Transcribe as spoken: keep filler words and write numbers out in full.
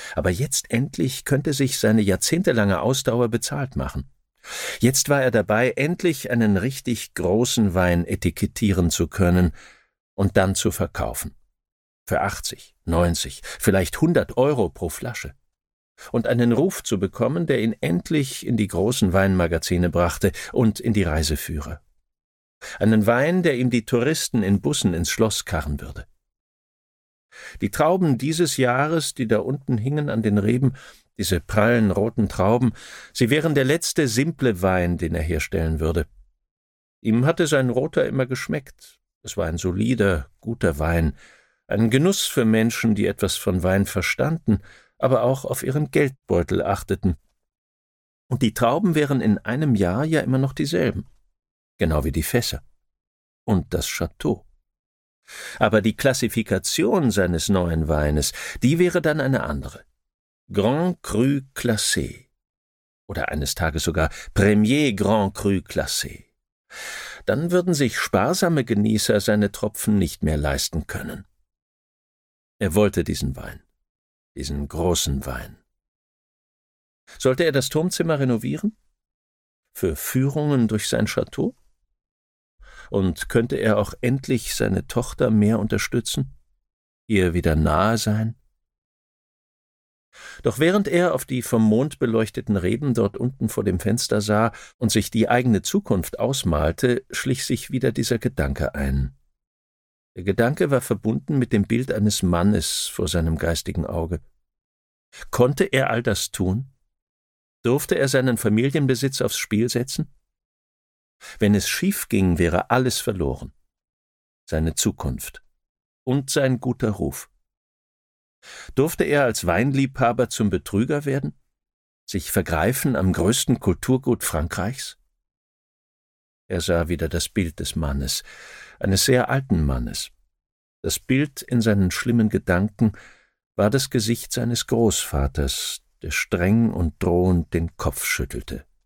Aber jetzt endlich könnte sich seine jahrzehntelange Ausdauer bezahlt machen. Jetzt war er dabei, endlich einen richtig großen Wein etikettieren zu können und dann zu verkaufen. Für achtzig, neunzig, vielleicht hundert Euro pro Flasche. Und einen Ruf zu bekommen, der ihn endlich in die großen Weinmagazine brachte und in die Reiseführer. Einen Wein, der ihm die Touristen in Bussen ins Schloss karren würde. Die Trauben dieses Jahres, die da unten hingen an den Reben, diese prallen roten Trauben, sie wären der letzte simple Wein, den er herstellen würde. Ihm hatte sein roter immer geschmeckt. Es war ein solider, guter Wein, ein Genuss für Menschen, die etwas von Wein verstanden, aber auch auf ihren Geldbeutel achteten. Und die Trauben wären in einem Jahr ja immer noch dieselben, genau wie die Fässer und das Chateau. Aber die Klassifikation seines neuen Weines, die wäre dann eine andere. Grand Cru Classé oder eines Tages sogar Premier Grand Cru Classé. Dann würden sich sparsame Genießer seine Tropfen nicht mehr leisten können. Er wollte diesen Wein, diesen großen Wein. Sollte er das Turmzimmer renovieren? Für Führungen durch sein Chateau? Und könnte er auch endlich seine Tochter mehr unterstützen, ihr wieder nahe sein? Doch während er auf die vom Mond beleuchteten Reben dort unten vor dem Fenster sah und sich die eigene Zukunft ausmalte, schlich sich wieder dieser Gedanke ein. Der Gedanke war verbunden mit dem Bild eines Mannes vor seinem geistigen Auge. Konnte er all das tun? Durfte er seinen Familienbesitz aufs Spiel setzen? Wenn es schief ging, wäre alles verloren. Seine Zukunft und sein guter Ruf. Durfte er als Weinliebhaber zum Betrüger werden? Sich vergreifen am größten Kulturgut Frankreichs? Er sah wieder das Bild des Mannes, eines sehr alten Mannes. Das Bild in seinen schlimmen Gedanken war das Gesicht seines Großvaters, der streng und drohend den Kopf schüttelte.